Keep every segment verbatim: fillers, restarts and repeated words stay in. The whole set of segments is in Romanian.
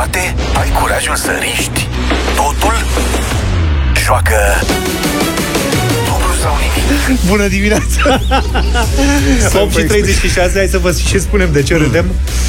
poate ai curajul să riști totul? Joacă dublu sau nimic. Bună dimineața! opt și treizeci și șase, hai să vă și spunem de ce râdem.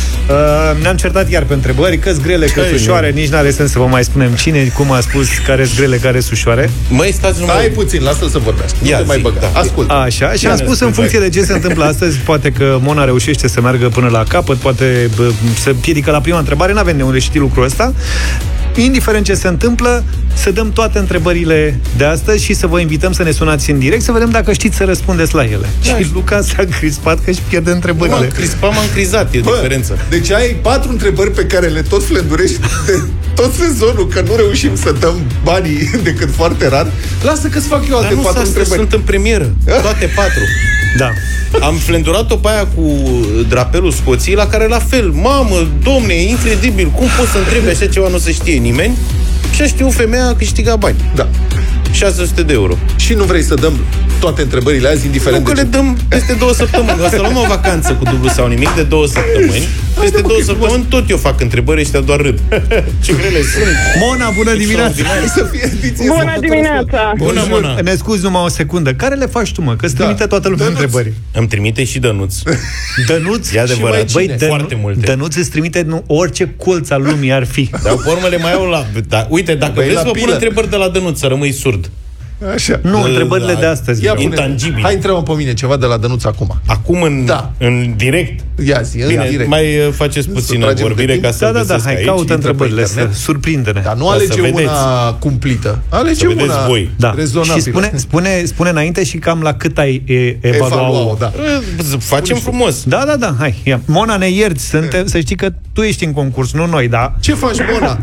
Uh, ne-am certat iar pe întrebări, că-s grele, că-s ușoare. Nici n-are sens să vă mai spunem cine, cum a spus, care-s grele, care-s ușoare. Măi, stați numai... Stai puțin, lasă-l să vorbească. Nu Ia, te mai zi, băga. da. Ascult. Așa, și am spus în funcție de ce se întâmplă astăzi. Poate că Mona reușește să meargă până la capăt, poate bă, să piedică la prima întrebare. N-avem de unde ști lucrul ăsta. Indiferent ce se întâmplă, să dăm toate întrebările de astăzi și să vă invităm să ne sunați în direct, să vedem dacă știți să răspundeți la ele. Da. Și Luca s-a crispat că își pierde întrebările. M-am crispat, m-am crizat, e Bă, diferența. Deci ai patru întrebări pe care le tot flendurești de tot sezonul, că nu reușim să dăm banii decât foarte rar. Lasă că-ți fac eu alte Dar nu, patru întrebări. sunt în premieră, toate patru. Da. Am flendurat-o pe aia cu drapelul Scoției, la care la fel, mamă, domne, e incredibil, cum poți să întrebi așa ceva, nu se știe nimeni? Și a știut femeia a câștigat bani. Da. șase sute de euro. Și nu vrei să dăm toate întrebările azi, indiferent Nu că de le ce. dăm peste două săptămâni. O să luăm o vacanță cu dublu sau nimic de două săptămâni. Peste două săptămâni tot eu fac întrebări, ăștia doar râd. Ce grele sunt. Mona, bună dimineața! Să fie ediție. Bună dimineața! Bună, Mona! Ne scuzi numai o secundă. Care le faci tu, mă? Că-ți Da. trimite toată lumea Dănuț. întrebări. Îmi trimite și Dănuț. Dănuț? E adevărat. Băi, Dănu- foarte multe. Dănuț îți trimite nu, orice colț al lumii ar fi. Dar pe urmă le mai au la... Da, uite, dacă Băi, vreți la vă pun pilă. întrebări de la Dănuț, să rămâi surd. Așa. Nu, Da, întrebările da. de astăzi. Ia vreau. pune- Intangibil. Hai, întreabă pe mine ceva de la Dănuț acum. Acum în, Da. în direct. Ia zi, în Bine, direct. mai uh, faceți puțină tragem vorbire de timp. ca să Da, da, da, găsesc hai, aici. caută intră pe întrebările, să internet. surprinde-ne. Dar nu Ca alege să vedeți. una cumplită. Alege Să vedeți una voi. Da. rezonabilă. Și spune, spune, spune înainte și cam la cât ai e, Evaluau, evaluat. da. Uh, Facem frumos. Da, da, da, hai. Ia. Mona, ne ierți, suntem, să știi că tu ești în concurs, nu noi, da? Ce faci, Mona?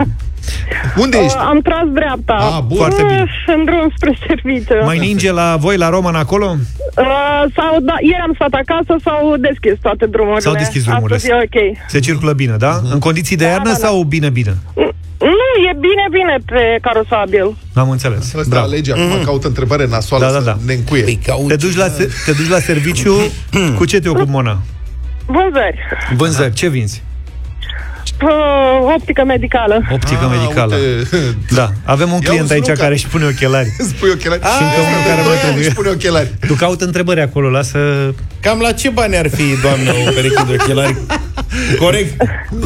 Unde ești? Uh, am tras dreapta. Ah, bun. Foarte bine. Uh, în drum spre serviciu. Mai ninge la voi, la Roman, acolo? Uh, sau, da, ieri am stat acasă, s-au deschis toate drumurile. S-au deschis drumurile. Astăzi e ok. Se circulă bine, da? În condiții de iarnă da, da. sau bine-bine? Nu, e bine, bine pe carosabil. Am înțeles. Ăsta Bravo. alege acum, caută întrebare nasoală Da, da, să da. ne încuie. Păi caut Te duci la, se- te duci la serviciu, cu ce te ocupi, Mona? Vânzări. Vânzări, ce vinzi? Uh, optică medicală. Optică Ah, medicală. uite. Da, avem un Ia client uzi, aici Luca. care își pune ochelari. Spui ochelari. Și încă unul care mai trebuie. Își pune ochelari. Tu caută întrebări acolo, lasă... Cam la ce bani ar fi, doamnă, o pereche de ochelari? Corect?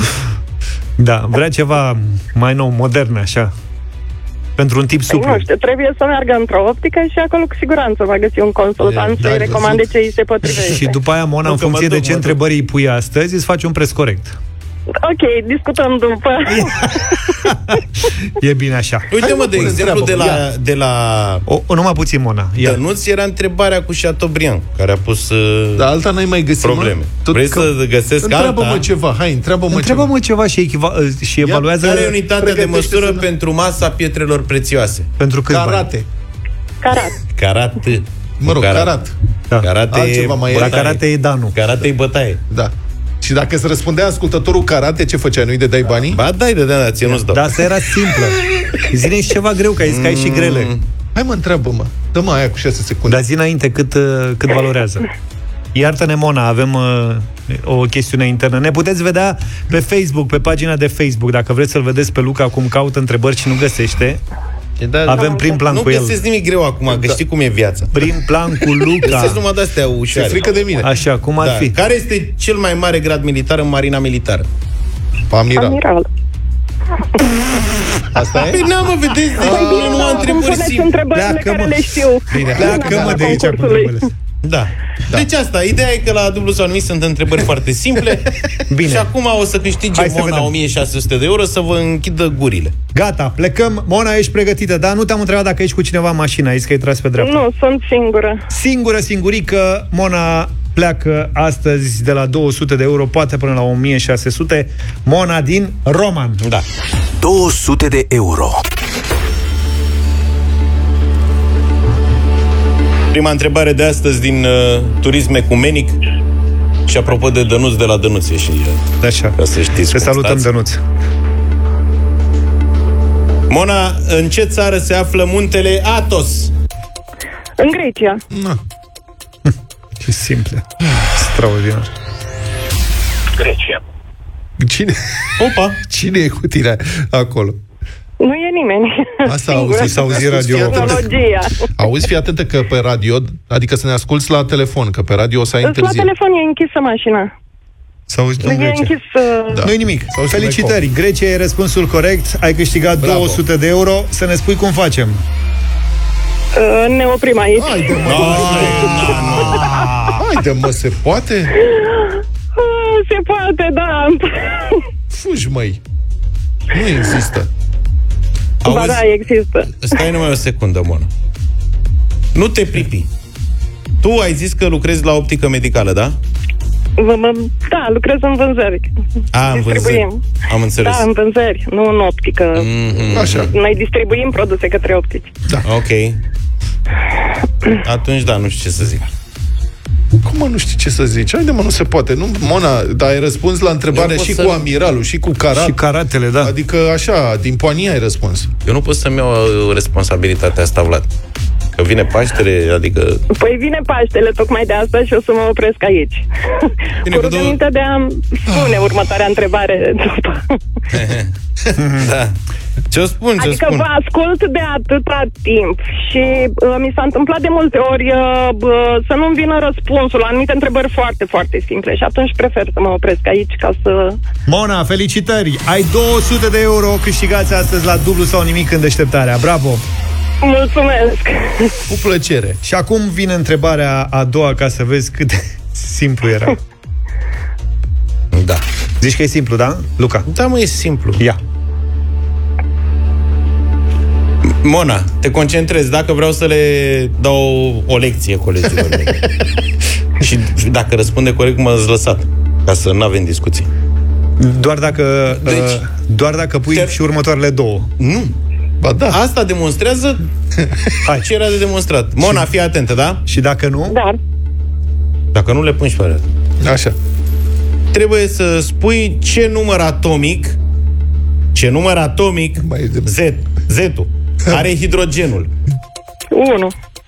Da, vrea ceva mai nou, modern, așa. Pentru un tip Păi, suplu. nu știu, trebuie să meargă într-o optică și acolo cu siguranță va găsi un consultant Da, să-i ai recomande văzut? ce îi se potrivește. Și după aia, Mona, Nu, în că mă funcție de duc, ce mă duc. întrebări îi pui astăzi, îți faci un preț corect. Ok, discutăm după. E bine așa. Uite, Hai, mă, mă, de pune exemplu, de întreabă, la, de la O, o numai puțin, Mona. Ia. Dănuț era întrebarea cu Chateaubriand, care a pus uh, Dar alta n-ai mai găsit, probleme. mă? Tot Vrei că- să găsesc Întreabă-mă alta? ceva, hai, întreabă-mă Întreabă-mă ceva. ceva și, echiva- și evaluează Care e unitatea de Pregătește măsură să- pentru masa pietrelor prețioase? pentru câți bani. Karate. Carat. Carat. Mă rog, carat. Da. Karate Altceva mai e. La bătaie. karate e danul. Karate e bătaie. Da. Și dacă îți răspundea ascultătorul karate, ce făceai? Nu-i dădeai banii? Ba, dai de da, ție nu-ți dau. Dar asta era simplă. Zine și ceva greu, că ai zis că ai și grele. Hai, mă, întreabă-mă. Dă-mă aia cu șase secunde. Dar zi înainte cât, uh, cât valorează. Iartă-ne, Mona, avem uh, o chestiune internă. Ne puteți vedea pe Facebook, pe pagina de Facebook, dacă vreți să-l vedeți pe Luca cum caută întrebări și nu găsește. Da, Avem prim plan nu cu el. găsesc nimic greu acum, că Da. știi cum e viața. Prim plan cu Luca. Găsesc numai de-astea Ți-e ușoare. frică de mine. Așa, cum ar Da. fi? Care este cel mai mare grad militar în Marina Militară? Amiral. Amiral. Asta e? Păi n-am, mă, vedeți, deci nu, nu am Îmi întrebări puneți simple. întrebările Pleacă, care mă. le știu. Bine, Pleacă-mă de aici cu Concursului. întrebările. Da. da. Deci asta, ideea e că la dublu sau nimic sunt întrebări foarte simple. Bine. Și acum o să câștige Hai să Mona vedem. o mie șase sute de euro să vă închidă gurile. Gata, plecăm. Mona, ești pregătită, da? Nu te-am întrebat dacă ești cu cineva în mașină, ai zis că ai tras pe dreapta. Nu, sunt singură. Singură, singurică, Mona pleacă astăzi de la două sute de euro, poate până la o mie șase sute. Mona din Roman. Da. două sute de euro. Prima întrebare de astăzi din uh, turism ecumenic. Și apropo de Dănuț, de la Dănuț e și uh, Așa. ca să știți Te cum salutăm, stați. Dănuț. Mona, în ce țară se află muntele Athos? În Grecia. Na. Ce simple. Extraordinar. Grecia. Cine? Opa! Cine e cu tine acolo? Nu e nimeni. Asta auzi, s-a auzit radio. Tehnologia. Auzi, fii atentă că pe radio, adică să ne asculți la telefon, că pe radio o să ai La întârziere. telefon e închisă mașina. S-a auzit în E Grecia. închis... Uh... Da. Nu-i nimic. Sau și Felicitări. Grecia e răspunsul corect. Ai câștigat Bravo. două sute de euro. Să ne spui cum facem. Uh, ne oprim aici. Haide, mă, haide, mă, se poate? Uh, se poate, da. Fugi, măi. Nu există. Ba Auzi? da, există. Stai numai o secundă, Mona. Nu te pripi. Tu ai zis că lucrezi la optică medicală, da? V- mă- Da, lucrez în vânzări. A, în vânzări. Distribuim. Am înțeles. Da, în vânzări, nu în optică. Mm-hmm. Așa. Noi distribuim produse către optici. Ok. Atunci, da, nu știu ce să zic. Cum mă, nu știi ce să zici? Haide, mă, nu se poate. Nu, Mona, dar ai răspuns la întrebare Eu și pot cu să- amiralul, și cu karat. Și karatele, da. Adică, așa, din poanie ai răspuns. Eu nu pot să-mi iau uh, responsabilitatea asta, Vlad. Că vine Paștele, adică... Păi vine Paștele tocmai de asta și o să mă opresc aici. Bine, Cu că două- rugămintea de a spune următoarea întrebare după. Da. Ce-o spun, ce-o Adică spun? vă ascult de atâta timp și uh, mi s-a întâmplat de multe ori uh, uh, să nu-mi vină răspunsul la anumite întrebări foarte, foarte simple și atunci prefer să mă opresc aici ca să... Mona, felicitări! Ai două sute de euro câștigați astăzi la dublu sau nimic în deșteptarea. Bravo! Mulțumesc! Cu plăcere. Și acum vine întrebarea a doua ca să vezi cât de simplu era. Da. Zici că e simplu, da? Luca. Da, mă, e simplu. Ia. Mona, te concentrezi. Dacă vreau să le dau o lecție colegilor mei. Și dacă răspunde corect, m-ați lăsat. Ca să nu avem discuții. Doar dacă, Deci- uh, doar dacă pui Chiar- și următoarele două. Nu. Ba da. Asta demonstrează Hai. ce era de demonstrat. Mona, fii atentă, da? Și dacă nu, Dar, Dacă nu le pun și pe alea. Așa. Trebuie să spui ce număr atomic, ce număr atomic, Mai e de- Z, Z-ul, are hidrogenul. unu.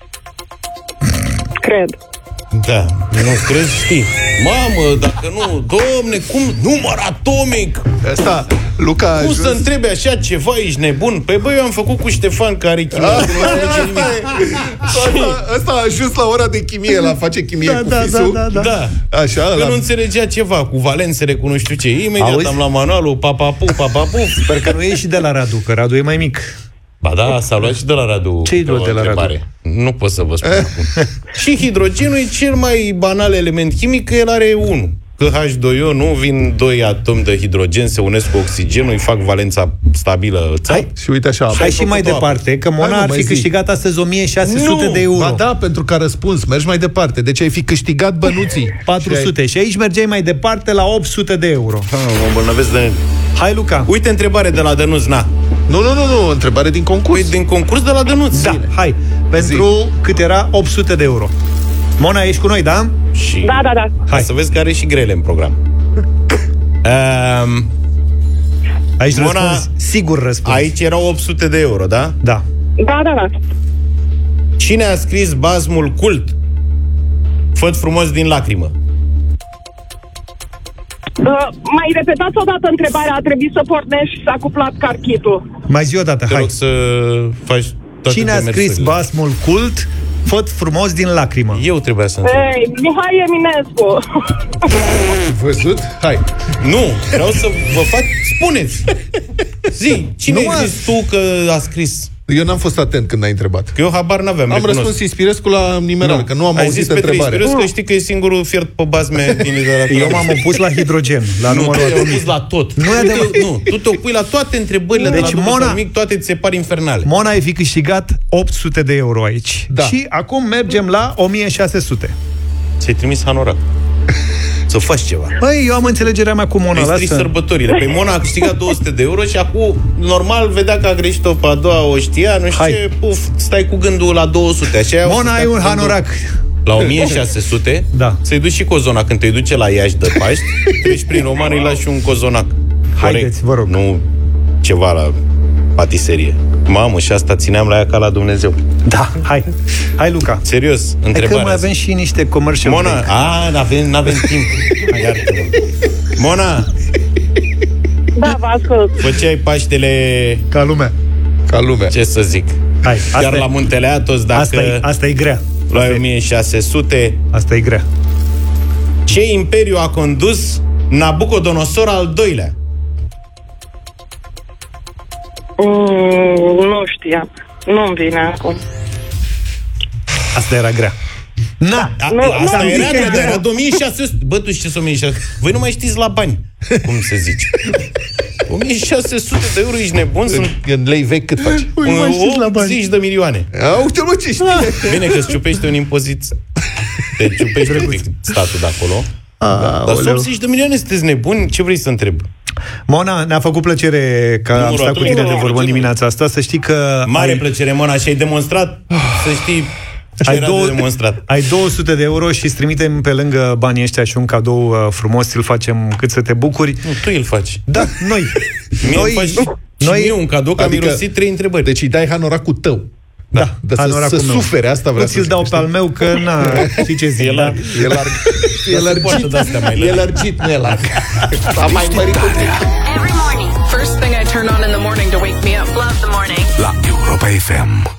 Cred. Da, nu crezi, știi. Mamă, dacă nu, domne, cum, număr atomic? Asta, Luca a Cum ajuns... să întrebi așa ceva, ești nebun? Păi băi, eu am făcut cu Ștefan, care are chimie, nu înțelege nimic. Asta, asta a ajuns la ora de chimie, la face chimie Da, cu da, fisul. da, da, Da. Așa, Că la... nu înțelegea ceva, cu valențele, cu nu știu ce. Imediat Auzi? am luat manualul, papapu, papapu. sper că nu e și de la Radu, că Radu e mai mic. Ba da, s-a luat și de la Radu. Ce-i pe o luat de la întrebare. Nu pot să vă spun acum. Și hidrogenul e cel mai banal element chimic, că el are unu. Că H doi O nu vin doi atomi de hidrogen, se unesc cu oxigenul, îi fac valența stabilă. Hai, Și uite așa. hai și mai făcut-o departe, că Hai, Mona nu, ar mai fi zi. câștigat astăzi o mie șase sute Nu! de euro. Ba da, pentru că a răspuns. Mergi mai departe. Deci ai fi câștigat bănuții. patru sute. Și aici mergeai mai departe la opt sute de euro. Ah, mă îmbolnăvesc de... Hai, Luca. Uite întrebare de la Dănuț, na. Nu, nu, nu, nu. Întrebare din concurs. Uite, din concurs de la Dănuț. Da, hai. Pentru cât era opt sute de euro. Mona, ești cu noi, da? Și... Da, da, da. Hai să vezi că are și grele în program. um, Aici Mona, răspunzi. Sigur răspunzi. aici erau opt sute de euro, da? Da. Da, da, da. Cine a scris basmul cult Făt frumos din lacrimă? Uh, mai repetați o dată întrebarea, a trebuit să pornești și s-a cuplat carchitul. Mai zi o dată, Te hai. rog să faci toate Cine a demersurile. scris basmul cult Făt frumos din lacrimă? Eu trebuia să înțeleg. Ei, Mihai Eminescu. Văzut? Hai. Nu, vreau să vă fac... Spuneți! Zi, cine Nu, ai mă. zis tu că a scris? Eu n-am fost atent când ai întrebat. Că eu habar n-aveam, Am recunosc. răspuns Ispirescu la nimeral, că nu am Ai auzit zis Petre întrebarea. Ispirescu, că știi că e singurul fiert pe bazme din literatură. Eu m-am opus la hidrogen, la Nu, numărul tu te-ai atomic. opus la tot. Nu e Tu adevărat. te- Nu, tu te opui la toate întrebările Deci, de la Mona- Mona... nimic, toate ți se par infernale. Mona, ai fi câștigat opt sute de euro aici. Da. Și acum mergem la o mie șase sute. Ți-ai trimis hanorac. Să faci ceva. Păi, eu am înțelegerea mea cu Mona. Ai strict Lasă. sărbătorile. Pe Mona a câștigat două sute de euro și acum, normal, vedea că a greșit-o pe a doua, o știa, nu știu Hai. ce, puf, stai cu gândul la două sute. Așa o să Mona, stai ai cu un gândul hanorac. La o mie șase sute, Da. să-i duci și cozona. Când te duce la Iași de Paști, treci prin Roman, îi lași un cozonac. Haideți, vă rog. Nu ceva la patiserie. Mamă, și asta țineam la ea ca la Dumnezeu. Da, hai. Hai, Luca. Serios, Hai întrebarea. că mai avem și niște commercial Mona, break. a, n-avem, n-avem timp. Hai, iartă-mă. Mona, Da, vă ascult. Făceai Paștele... Ca lumea. Ca lumea. Ce să zic? Hai, Chiar asta la Muntele Athos, dacă asta e, asta e grea. luai o mie șase sute... Asta e grea. Ce imperiu a condus Nabucodonosor al doilea? Mm, nu știam. Nu-mi vine acum. Asta era grea. Na, A, Nu, asta nu, era, zic era, că- era o mie șase sute. Bă, tu știi ce o mie șase sute? Voi nu mai știți la bani, cum se zice. o mie șase sute de euro, ești nebun? Sunt În lei vechi cât faci? optzeci de milioane. A, uite mă ce știe. Bine că îți ciupește un impozit. Te ciupește un pic statul de acolo. A, Dar sunt optzeci de milioane, sunteți nebuni? Ce vrei să întreb? Mona, ne-a făcut plăcere că Numărul am stat cu atunci, tine de numărul vorbă în atunci. dimineața asta. Să știi că Mare ai, plăcere, Mona, și ai demonstrat, să știi, ce ai, era două, de demonstrat. ai două sute de euro și îți trimitem pe lângă banii ăștia și un cadou uh, frumos, ți-l facem cât să te bucuri. Nu, tu îl faci. Da, noi. Mie noi, îmi faci noi, noi mie un cadou, că adică- am mirosit trei întrebări. Deci îi dai hanoracul tău. da, Da, să, hanoracul să meu. sufere, asta Nu vreau să ți-l dau zic, pe al meu, că na, știi ce zic, E da? larg. E larg. E Dar se poartă lărgit. de-astea mai E lărgi. lărgit, nu e larg. A mai mărit un pic. Every morning. First thing I turn on in the morning to wake me up. Love the morning. La Europa F M.